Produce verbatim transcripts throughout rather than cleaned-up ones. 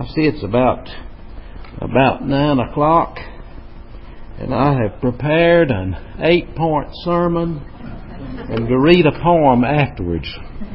I see it's about about nine o'clock, and I have prepared an eight-point sermon and to read a poem afterwards.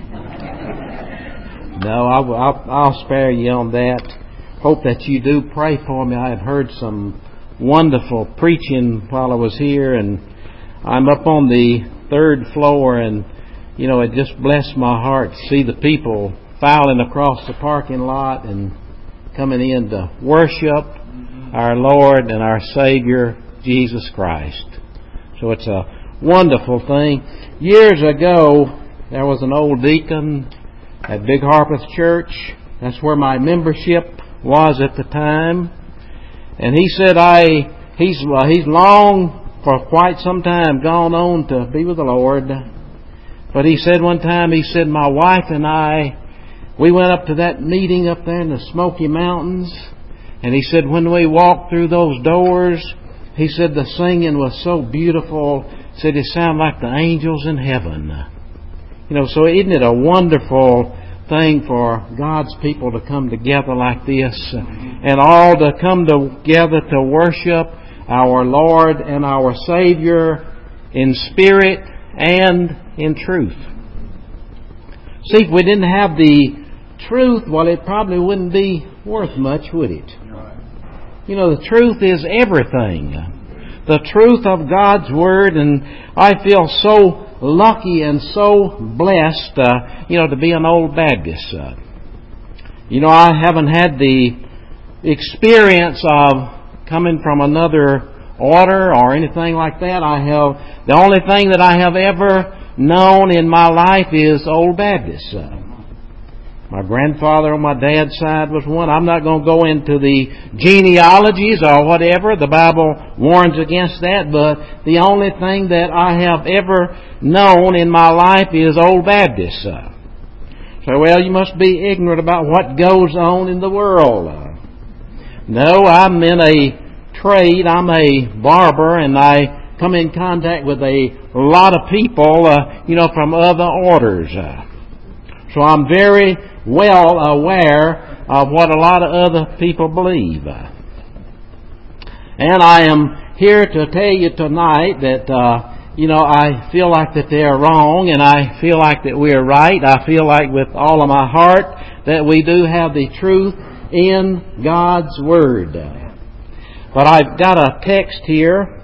No, I'll, I'll, I'll spare you on that. Hope that you do pray for me. I have heard some wonderful preaching while I was here, and I'm up on the third floor, and you know, it just blessed my heart to see the people filing across the parking lot and coming in to worship our Lord and our Savior, Jesus Christ. So it's a wonderful thing. Years ago, there was an old deacon at Big Harpeth Church. That's where my membership was at the time. And he said, I he's uh, he's long, for quite some time, gone on to be with the Lord. But he said one time, he said, my wife and I, we went up to that meeting up there in the Smoky Mountains. And he said, when we walked through those doors, he said the singing was so beautiful. He said it sounded like the angels in heaven. You know, so isn't it a wonderful thing for God's people to come together like this, and all to come together to worship our Lord and our Savior in spirit and in truth. See, if we didn't have the truth, well, it probably wouldn't be worth much, would it? You know, the truth is everything. The truth of God's Word, and I feel so lucky and so blessed, uh, you know, to be an old Baptist. Uh, you know, I haven't had the experience of coming from another order or anything like that. I have, the only thing that I have ever known in my life is old Baptist. Uh, my grandfather on my dad's side was one. I'm not going to go into the genealogies or whatever. The Bible warns against that. But the only thing that I have ever known in my life is old Baptist. Uh, so, well, you must be ignorant about what goes on in the world. Uh, no, I'm in a trade. I'm a barber, and I come in contact with a lot of people, uh, you know, from other orders. Uh, so I'm very well aware of what a lot of other people believe. Uh, and I am here to tell you tonight that, uh, you know, I feel like that they're wrong, and I feel like that we're right. I feel like with all of my heart that we do have the truth in God's Word. But I've got a text here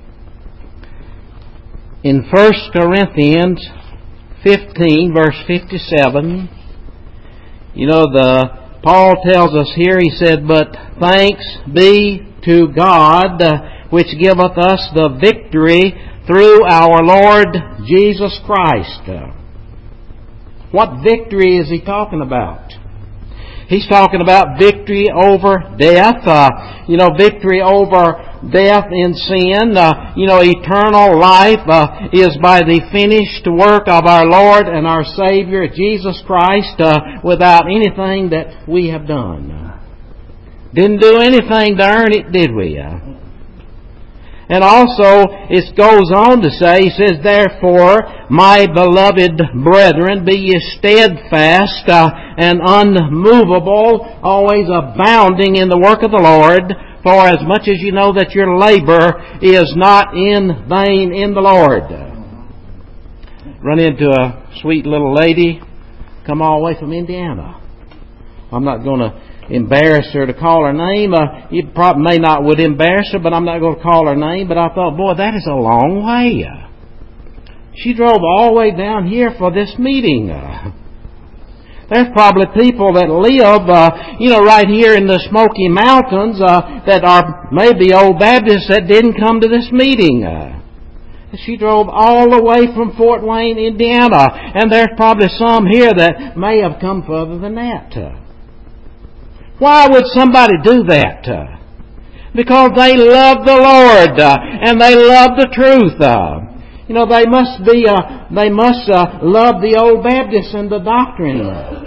in First Corinthians fifteen, verse fifty-seven. You know, the Paul tells us here, he said, but thanks be to God, uh, which giveth us the victory through our Lord Jesus Christ. Uh, what victory is he talking about? He's talking about victory over death, uh, you know, victory over death in sin. Uh, you know, eternal life uh, is by the finished work of our Lord and our Savior, Jesus Christ, uh, without anything that we have done. Didn't do anything to earn it, did we? Uh, And also, it goes on to say, he says, therefore, my beloved brethren, be ye steadfast uh, and unmovable, always abounding in the work of the Lord, for as much as you know that your labor is not in vain in the Lord. Run into a sweet little lady, come all the way from Indiana. I'm not going to embarrass her to call her name. Uh, you probably may not would embarrass her, but I'm not going to call her name. But I thought, boy, that is a long way. Uh, she drove all the way down here for this meeting. Uh, there's probably people that live, uh, you know, right here in the Smoky Mountains uh, that are maybe old Baptists that didn't come to this meeting. Uh, she drove all the way from Fort Wayne, Indiana, and there's probably some here that may have come further than that. Uh, Why would somebody do that? Uh, because they love the Lord uh, and they love the truth. Uh, you know, they must be, uh, they must uh, love the old Baptists and the doctrine.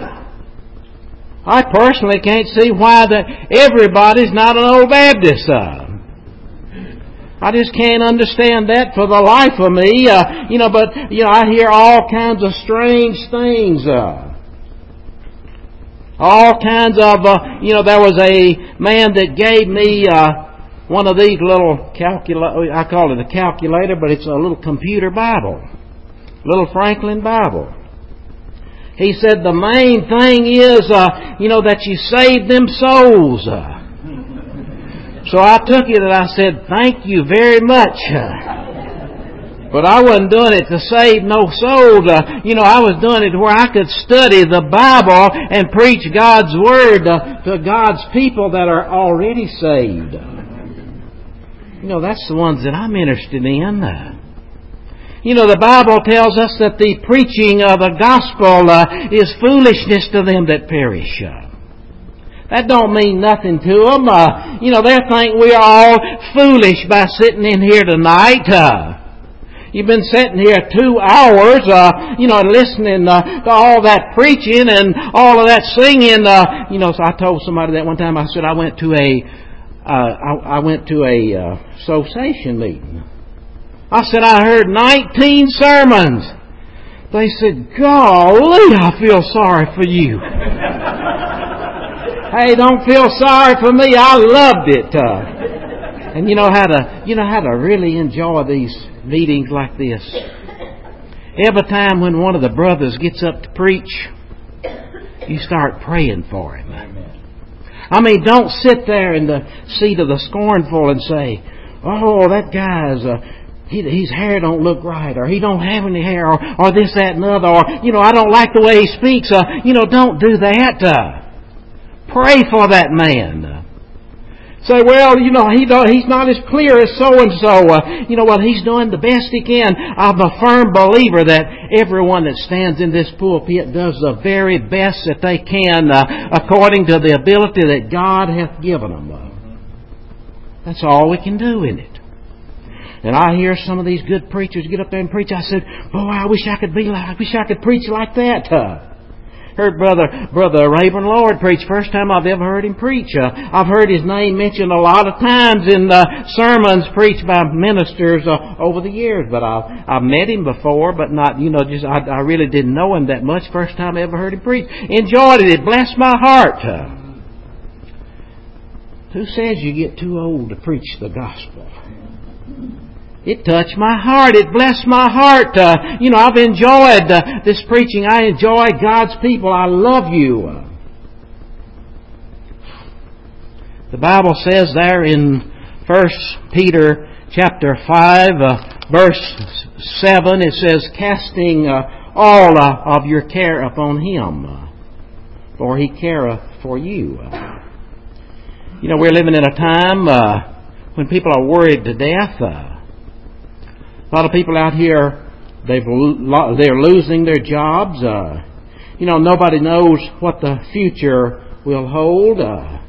I personally can't see why that everybody's not an old Baptist. Uh, I just can't understand that for the life of me. Uh, you know, but you know, I hear all kinds of strange things. Uh, All kinds of, uh, you know, there was a man that gave me uh, one of these little calculator. I call it a calculator, but it's a little computer Bible, little Franklin Bible. He said the main thing is, uh, you know, that you save them souls. Uh, so I took it and I said, thank you very much. Uh, But I wasn't doing it to save no souls. Uh, you know, I was doing it where I could study the Bible and preach God's Word uh, to God's people that are already saved. You know, that's the ones that I'm interested in. Uh, you know, the Bible tells us that the preaching of the gospel uh, is foolishness to them that perish. Uh, that don't mean nothing to them. Uh, you know, they think we are all foolish by sitting in here tonight. Uh, You've been sitting here two hours, uh, you know, listening uh, to all that preaching and all of that singing. Uh, you know, so I told somebody that one time. I said I went to a, uh, I, I went to a uh, association meeting. I said I heard nineteen sermons. They said, "Golly, I feel sorry for you." Hey, don't feel sorry for me. I loved it. Uh, And you know how to, you know how to really enjoy these meetings like this. Every time when one of the brothers gets up to preach, you start praying for him. I mean, don't sit there in the seat of the scornful and say, "Oh, that guy's, uh, he, his hair don't look right," or "he don't have any hair," or, or this, that, and other, or you know, "I don't like the way he speaks." Uh, you know, don't do that. Uh, pray for that man. Uh, Say, well, you know, he don't, he's not as clear as so-and-so. Uh, you know, well, he's doing the best he can. I'm a firm believer that everyone that stands in this pulpit does the very best that they can uh, according to the ability that God hath given them. Uh, that's all we can do in it. And I hear some of these good preachers get up there and preach. I said, boy, I wish I could be like, I wish I could preach like that. Uh, Heard brother brother Rayburn Lord preach. First time I've ever heard him preach. Uh, I've heard his name mentioned a lot of times in uh, sermons preached by ministers uh, over the years. But I I've met him before, but not you know just I, I really didn't know him that much. First time I ever heard him preach. Enjoyed it. It blessed my heart. Uh, who says you get too old to preach the gospel? It touched my heart. It blessed my heart. Uh, you know, I've enjoyed uh, this preaching. I enjoy God's people. I love you. The Bible says there in First Peter chapter five, uh, verse seven, it says, "Casting uh, all uh, of your care upon Him, uh, for He careth for you." Uh, you know, we're living in a time uh, when people are worried to death. Uh, A lot of people out here, they've they're losing their jobs. Uh, you know, nobody knows what the future will hold. Uh,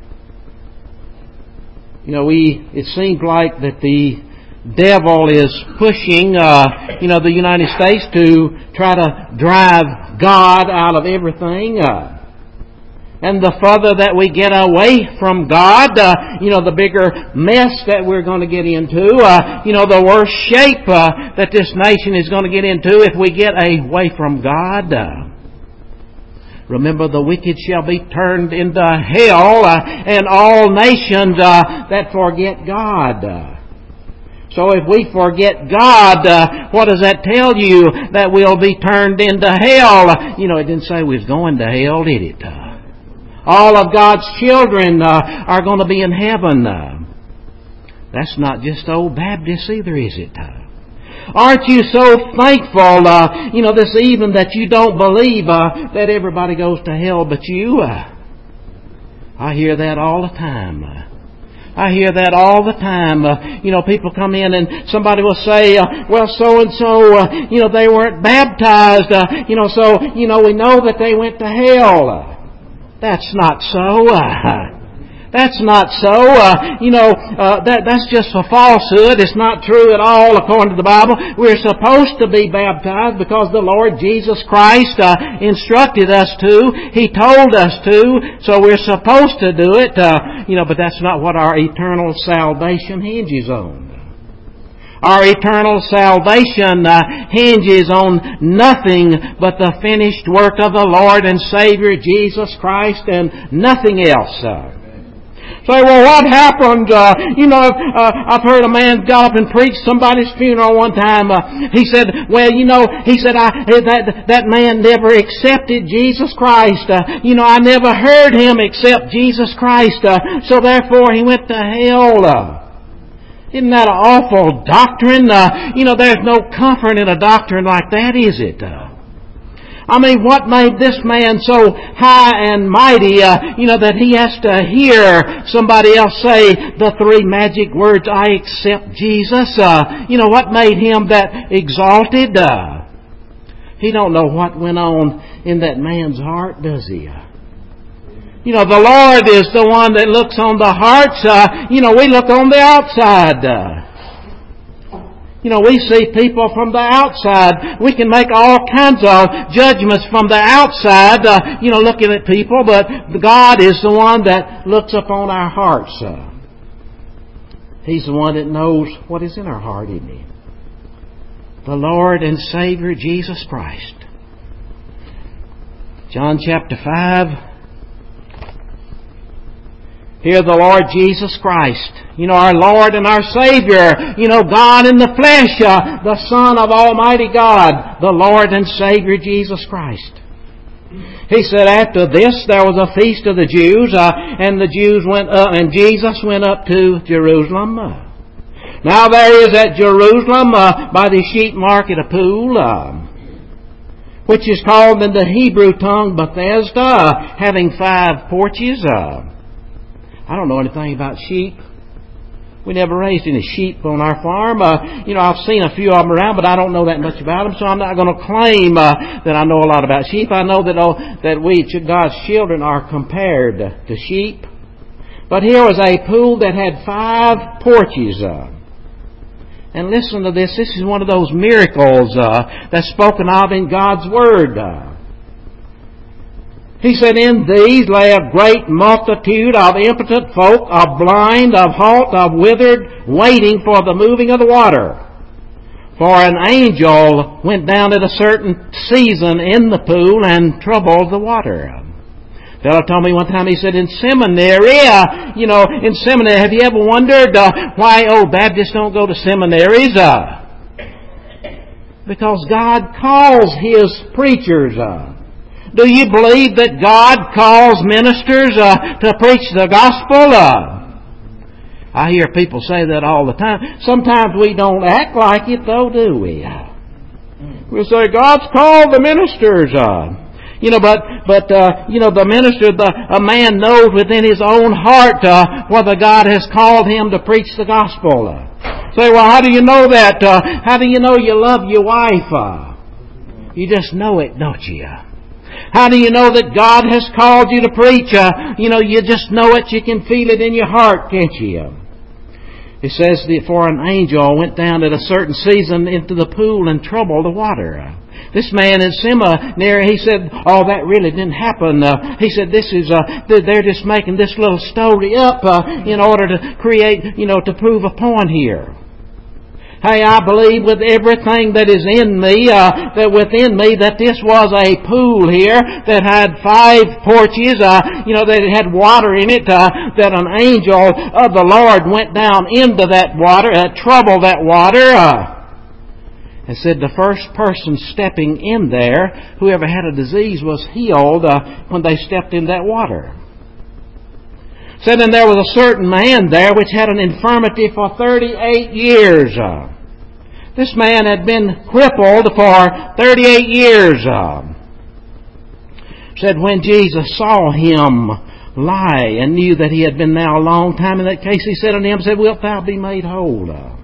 you know, we it seems like that the devil is pushing, uh, you know, the United States to try to drive God out of everything. Uh, And the further that we get away from God, uh, you know, the bigger mess that we're going to get into, uh, you know, the worse shape uh, that this nation is going to get into if we get away from God. Uh, remember, the wicked shall be turned into hell, uh, and all nations uh, that forget God. Uh, so if we forget God, uh, what does that tell you? That we'll be turned into hell. Uh, you know, it didn't say we was going to hell, did it? Uh, All of God's children uh, are going to be in heaven. Uh, that's not just old Baptists either, is it? Uh, aren't you so thankful, uh, you know, this evening that you don't believe uh, that everybody goes to hell but you? Uh, I hear that all the time. Uh, I hear that all the time. Uh, you know, people come in and somebody will say, uh, well, so-and-so, uh, you know, they weren't baptized. Uh, you know, so, you know, we know that they went to hell. Uh, That's not so. Uh, that's not so. Uh, you know, uh, that that's just a falsehood. It's not true at all according to the Bible. We're supposed to be baptized because the Lord Jesus Christ uh, instructed us to. He told us to. So we're supposed to do it. Uh, you know, but that's not what our eternal salvation hinges on. Our eternal salvation uh, hinges on nothing but the finished work of the Lord and Savior Jesus Christ and nothing else. Uh. Say, well, what happened? Uh, you know, uh, I've heard a man got up and preached somebody's funeral one time. Uh, he said, well, you know, he said, I, that, that man never accepted Jesus Christ. Uh, you know, I never heard him accept Jesus Christ. Uh, so therefore he went to hell. Uh, isn't that an awful doctrine? Uh, you know, there's no comfort in a doctrine like that, is it? Uh, I mean, what made this man so high and mighty, uh, you know, that he has to hear somebody else say the three magic words, I accept Jesus? Uh, you know, what made him that exalted? Uh, he don't know what went on in that man's heart, does he? Uh, you know, the Lord is the one that looks on the hearts. Uh, you know, we look on the outside. Uh, You know, we see people from the outside. We can make all kinds of judgments from the outside, uh, you know, looking at people, but God is the one that looks upon our hearts. Uh, He's the one that knows what is in our heart, isn't He? The Lord and Savior Jesus Christ. John chapter five. Here the Lord Jesus Christ, you know, our Lord and our Savior, you know, God in the flesh, uh, the Son of Almighty God, the Lord and Savior Jesus Christ. He said, after this there was a feast of the Jews, uh, and the Jews went up, and Jesus went up to Jerusalem. Now there is at Jerusalem, uh, by the sheep market, a pool, uh, which is called in the Hebrew tongue Bethesda, uh, having five porches, uh, I don't know anything about sheep. We never raised any sheep on our farm. Uh, you know, I've seen a few of them around, but I don't know that much about them, so I'm not going to claim uh, that I know a lot about sheep. I know that oh, that we, God's children, are compared to sheep. But here was a pool that had five porches. Uh, and listen to this. This is one of those miracles uh, that's spoken of in God's Word. Uh, He said, in these lay a great multitude of impotent folk, of blind, of halt, of withered, waiting for the moving of the water. For an angel went down at a certain season in the pool and troubled the water. A fellow told me one time, he said, in seminary, uh, you know, in seminary, have you ever wondered uh, why old Baptists don't go to seminaries? Uh, because God calls His preachers. Uh, Do you believe that God calls ministers uh, to preach the gospel? Uh, I hear people say that all the time. Sometimes we don't act like it, though, do we? We say, God's called the ministers. Uh, you know, but, but uh, you know, the minister, the, a man knows within his own heart uh, whether God has called him to preach the gospel. Uh, say, well, how do you know that? Uh, how do you know you love your wife? Uh, you just know it, don't you? How do you know that God has called you to preach? Uh, you know, you just know it. You can feel it in your heart, can't you? It says that for an angel went down at a certain season into the pool and troubled the water. This man in seminary, he said, oh, that really didn't happen. Uh, he said, this is, uh, they're just making this little story up uh, in order to create, you know, to prove a point here. Hey, I believe with everything that is in me, uh, that within me, that this was a pool here that had five porches, uh, you know, that it had water in it, uh, that an angel of the Lord went down into that water, uh, troubled that water, uh, and said the first person stepping in there, whoever had a disease was healed uh, when they stepped in that water. Said, and there was a certain man there which had an infirmity for thirty-eight years. Uh, This man had been crippled for thirty-eight years. Uh, said when Jesus saw him lie and knew that he had been now a long time in that case, He said unto him, said, wilt thou be made whole? Uh,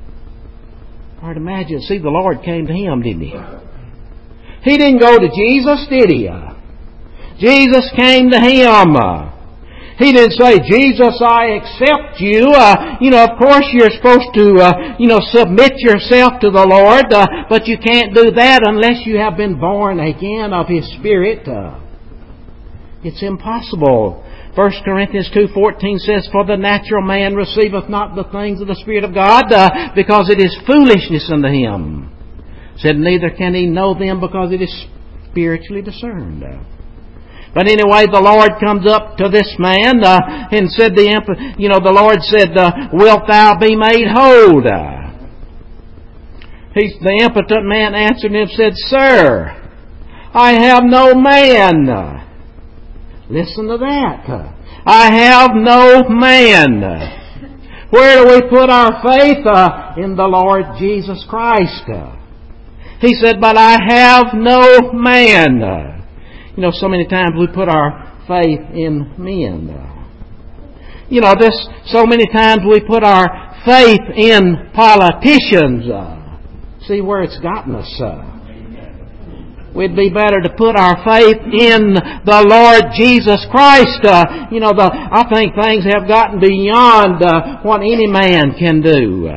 hard to imagine. See, the Lord came to him, didn't He? He didn't go to Jesus, did He? Uh, Jesus came to him. Uh, He didn't say, Jesus, I accept you. Uh, you know, of course you're supposed to, uh, you know, submit yourself to the Lord, uh, but you can't do that unless you have been born again of His Spirit. Uh, it's impossible First Corinthians two fourteen says, "For the natural man receiveth not the things of the Spirit of God, uh, because it is foolishness unto him." Said, "Neither can he know them, because it is spiritually discerned." But anyway, the Lord comes up to this man uh, and said, "The imp- you know, the Lord said, uh, wilt thou be made whole?" Uh, he, the impotent man answered him and said, "Sir, I have no man." Uh, listen to that. Uh, I have no man. Uh, where do we put our faith? Uh, in the Lord Jesus Christ. Uh, he said, "But I have no man." Uh, You know, so many times we put our faith in men. You know, this, so many times we put our faith in politicians. See where it's gotten us. We'd be better to put our faith in the Lord Jesus Christ. You know, the, I think things have gotten beyond what any man can do.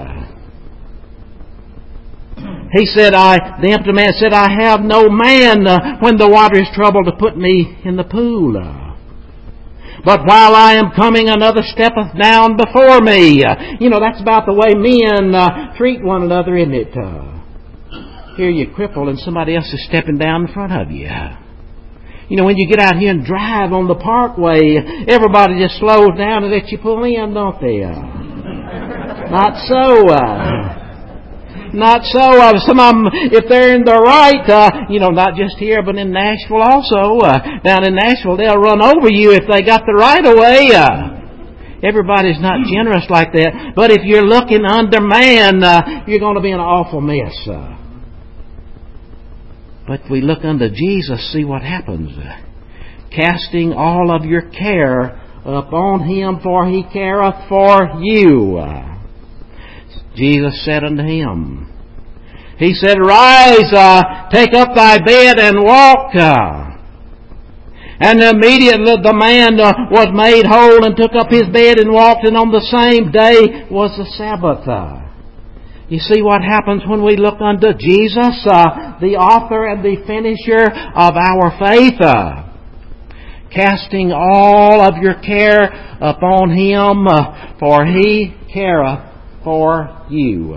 He said, I, the empty man said, "I have no man uh, when the water is troubled to put me in the pool. Uh, but while I am coming, another steppeth down before me." Uh, you know, that's about the way men uh, treat one another, isn't it? Uh, here you're crippled and somebody else is stepping down in front of you. You know, when you get out here and drive on the parkway, everybody just slows down and lets you pull in, don't they? Uh, not so. Uh, Not so. Uh, some of them, if they're in the right, uh, you know, not just here, but in Nashville also. Uh, down in Nashville, they'll run over you if they got the right of way. Uh, everybody's not generous like that. But if you're looking under man, uh, you're going to be in an awful mess. Uh, but if we look unto Jesus, see what happens. Uh, casting all of your care upon Him, for He careth for you. Uh, Jesus said unto him, He said, "Rise, uh, take up thy bed and walk." Uh, and immediately the man uh, was made whole and took up his bed and walked, and on the same day was the Sabbath. Uh, you see what happens when we look unto Jesus, uh, the author and the finisher of our faith. Uh, casting all of your care upon Him, uh, for He careth for you.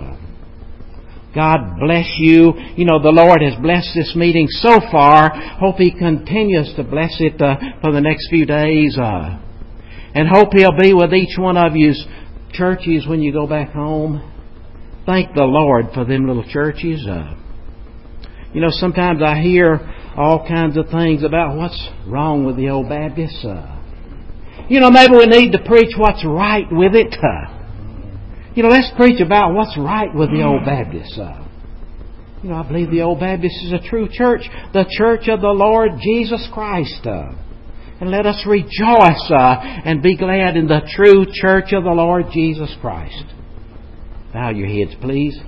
God bless you. You know, the Lord has blessed this meeting so far. Hope He continues to bless it uh, for the next few days. Uh, and hope He'll be with each one of you's churches when you go back home. Thank the Lord for them little churches. Uh, you know, sometimes I hear all kinds of things about what's wrong with the old Baptists. Uh, you know, maybe we need to preach what's right with it. Uh, You know, let's preach about what's right with the Old Baptists. Uh, you know, I believe the Old Baptist is a true church, the church of the Lord Jesus Christ. Uh, and let us rejoice uh, and be glad in the true church of the Lord Jesus Christ. Bow your heads, please.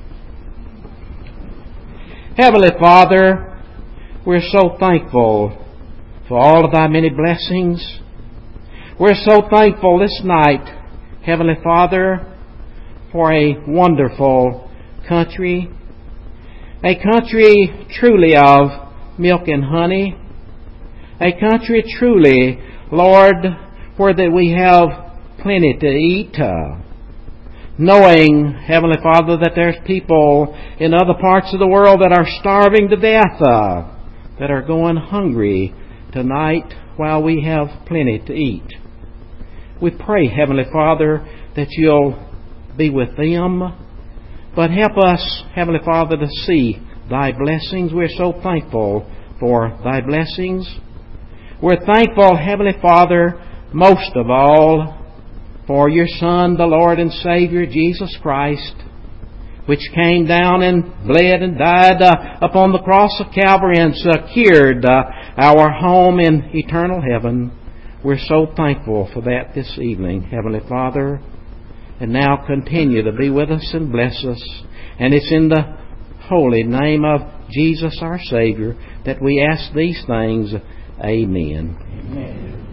Heavenly Father, we're so thankful for all of Thy many blessings. We're so thankful this night, Heavenly Father, for a wonderful country, a country truly of milk and honey, a country truly, Lord, where that we have plenty to eat, uh, knowing, Heavenly Father, that there's people in other parts of the world that are starving to death, uh, that are going hungry tonight while we have plenty to eat. We pray, Heavenly Father, that You'll be with them, but help us, Heavenly Father, to see Thy blessings. We're so thankful for Thy blessings. We're thankful, Heavenly Father, most of all, for Your Son, the Lord and Savior, Jesus Christ, which came down and bled and died uh, upon the cross of Calvary and secured uh, our home in eternal heaven. We're so thankful for that this evening, Heavenly Father. And now continue to be with us and bless us. And it's in the holy name of Jesus our Savior that we ask these things. Amen. Amen.